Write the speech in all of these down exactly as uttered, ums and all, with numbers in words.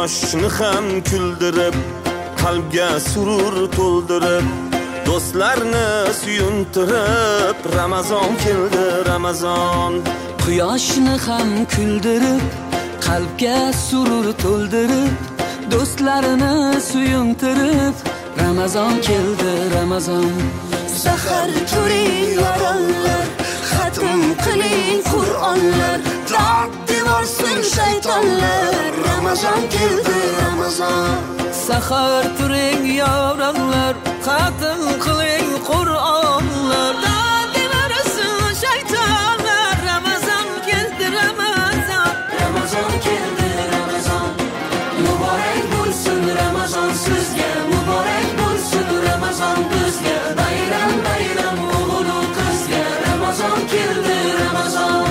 quyoshni ham kuldirib, qalbga surur to'ldirib, do'stlarni suyuntirib, Ramazon keldi, Ramazon. Quyoshni ham kuldirib, qalbga surur to'ldirib, do'stlarini suyuntirib, Ramazon keldi, Ramazon. Sahar turing yorollar, xatm qiling Qur'onlar, darddi borsin shaytonlar, Ramazon keldi, Ramazon. Sahar turing yorollar, xatm qiling Qur'onlar, darddi borsin shaytonlar, Ramazon keldi, Ramazon. Ramazon keldi, Ramazon. Muborak bo'lsin Ramazon sizga, muborak bo'lsin Ramazon bizga. Bayram bayram o'g'il qizga, Ramazon keldi, Ramazon.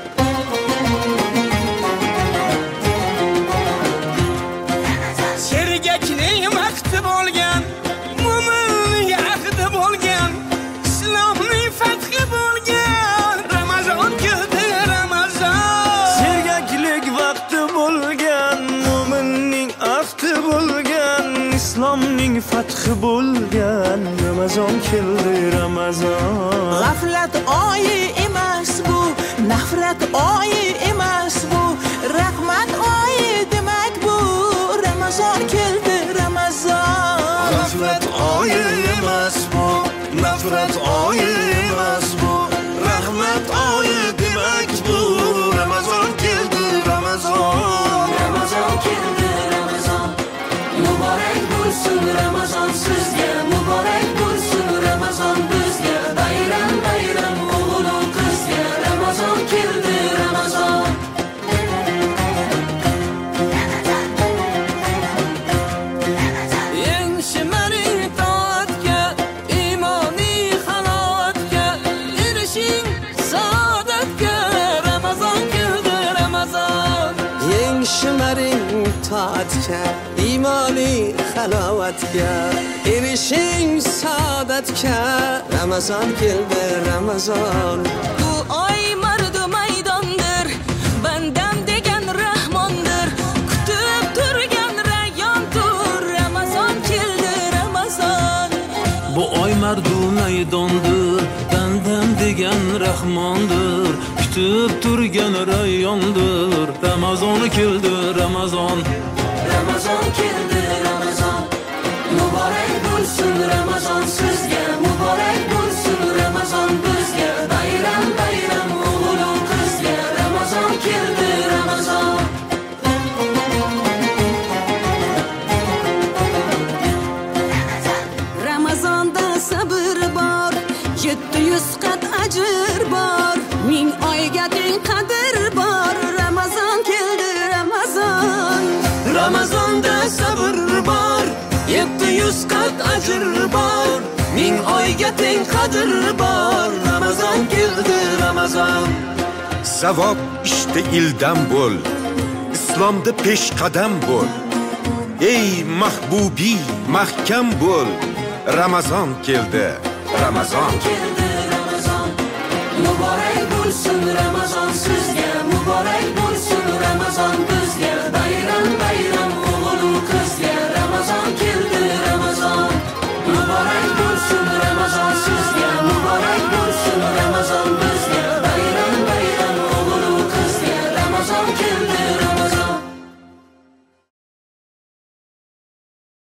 Sergakning vaqti bo'lgan, mo'minning ahdi bo'lgan, islomning fathi bo'lgan, Ramazon keldi, Ramazon. Sergaklik vaqti bo'lgan, mo'minning ahdi bo'lgan, islomning fathi bo'lgan, Ramazon keldi, Ramazon. G'aflat oyi emas bu, nafrat oyi emas bu, rahmat oyi demak bu, Ramazon keldi, Ramazon. G'aflat oyi emas bu, nafrat oyi emas bu, rahmat oyi demak bu, Ramazon keldi, Ramazon. Ramazon keldi, Ramazon. Muborak bo'lsin Ramazon sizga, muborak bo'lsin Ramazon bizga. Bayram bayram o'g'il qizga, Ramazon keldi, Ramazon. Eng shimaring toatga, imoniy halovatga, erishing saodatga, Ramazon keldi, Ramazon. Eng shimaring toatga, imoniy halovatga, erishing saodatga, Ramazon keldi, Ramazon. Bu oy mardu maydondir, bandam degan rahmondir, kutib turgan rayyondir, Ramazon keldi, Ramazon. Bu oy mardu maydondir, bandam degan rahmondir, kutib turgan rayyondir, Ramazon keldi, Ramazon. Ramazon keldi, Ramazon. Muborak bo'lsin Ramazon sizga, muborak bo'lsin Ramazon bizga. Bayram bayram o'g'il qizga, Ramazon keldi, Ramazon. Ramazonda sabr bor, yetti yuz qat ajr bor, ming oyga teng qadr bor, Ramazon keldi, Ramazon. Ramazonda sabr bor, yetti yuz qat ajr bor, ming oyga teng qadr bor, Ramazon keldi, Ramazon. Savob ishda ildam bo'l, islomda peshqadam bo'l. Ey mahbubi, mahkam bo'l, Ramazon keldi, Ramazon. Keldi, Ramazon. Muborak bo'lsin Ramazon sizga, muborak